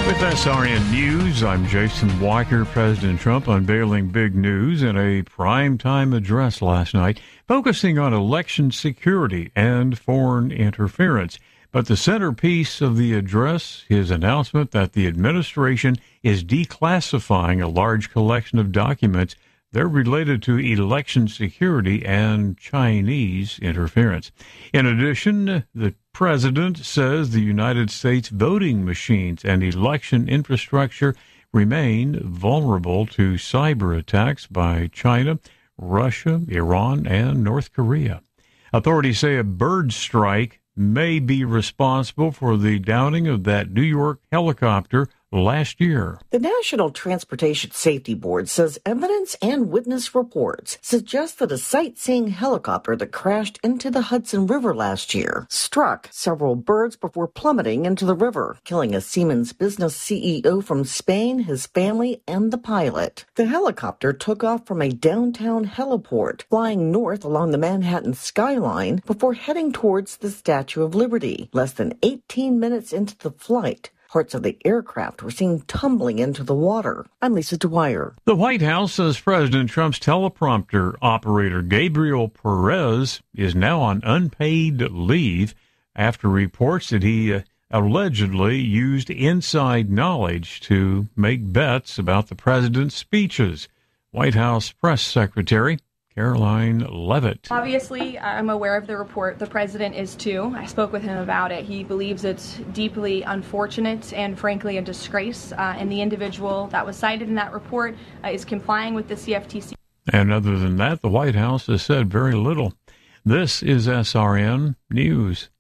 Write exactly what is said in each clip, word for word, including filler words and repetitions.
With S R N News, I'm Jason Weicker. President Trump unveiling big news in a primetime address last night, focusing on election security and foreign interference. But the centerpiece of the address, his announcement that the administration is declassifying a large collection of documents that are related to election security and Chinese interference. In addition, the president says the United States voting machines and election infrastructure remain vulnerable to cyber attacks by China, Russia, Iran, and North Korea. Authorities say a bird strike may be responsible for the downing of that New York helicopter last year. The National Transportation Safety Board says evidence and witness reports suggest that a sightseeing helicopter that crashed into the Hudson River last year struck several birds before plummeting into the river, killing a Siemens business C E O from Spain, his family, and the pilot. The helicopter took off from a downtown heliport, flying north along the Manhattan skyline before heading towards the Statue of Liberty. Less than eighteen minutes into the flight, parts of the aircraft were seen tumbling into the water. I'm Lisa Dwyer. The White House says President Trump's teleprompter operator Gabriel Perez is now on unpaid leave after reports that he uh, allegedly used inside knowledge to make bets about the president's speeches. White House Press Secretary Caroline Leavitt. Obviously, I'm aware of the report. The president is too. I spoke with him about it. He believes it's deeply unfortunate and, frankly, a disgrace. Uh, and the individual that was cited in that report uh, is complying with the C F T C. And other than that, the White House has said very little. This is S R N News.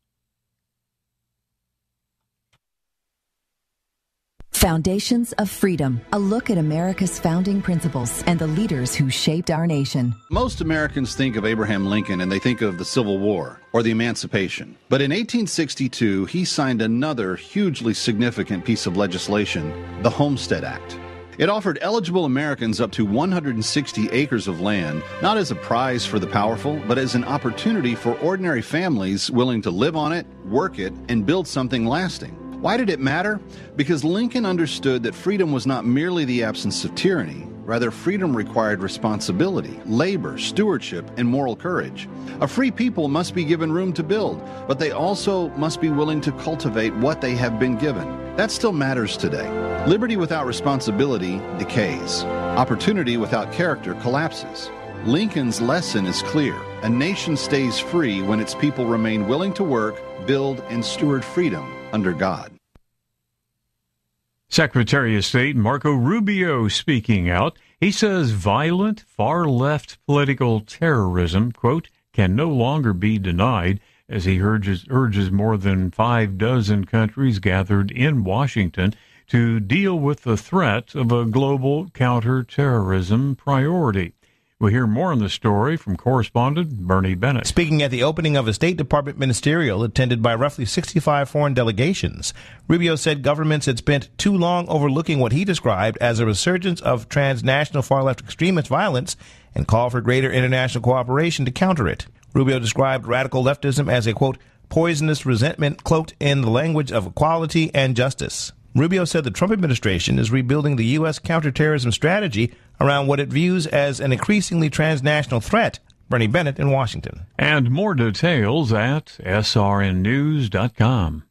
Foundations of Freedom, a look at America's founding principles and the leaders who shaped our nation. Most Americans think of Abraham Lincoln and they think of the Civil War or the Emancipation. But in eighteen sixty-two, he signed another hugely significant piece of legislation, the Homestead Act. It offered eligible Americans up to one hundred sixty acres of land, not as a prize for the powerful, but as an opportunity for ordinary families willing to live on it, work it, and build something lasting. Why did it matter? Because Lincoln understood that freedom was not merely the absence of tyranny. Rather, freedom required responsibility, labor, stewardship, and moral courage. A free people must be given room to build, but they also must be willing to cultivate what they have been given. That still matters today. Liberty without responsibility decays. Opportunity without character collapses. Lincoln's lesson is clear. A nation stays free when its people remain willing to work, build, and steward freedom under God. Secretary of State Marco Rubio speaking out. He says violent, far-left political terrorism, quote, can no longer be denied, as he urges, urges more than five dozen countries gathered in Washington to deal with the threat of a global counterterrorism priority. We'll hear more on the story from correspondent Bernie Bennett. Speaking at the opening of a State Department ministerial attended by roughly sixty-five foreign delegations, Rubio said governments had spent too long overlooking what he described as a resurgence of transnational far-left extremist violence and called for greater international cooperation to counter it. Rubio described radical leftism as a, quote, poisonous resentment cloaked in the language of equality and justice. Rubio said the Trump administration is rebuilding the U S counterterrorism strategy around what it views as an increasingly transnational threat. Bernie Bennett in Washington. And more details at S R N news dot com.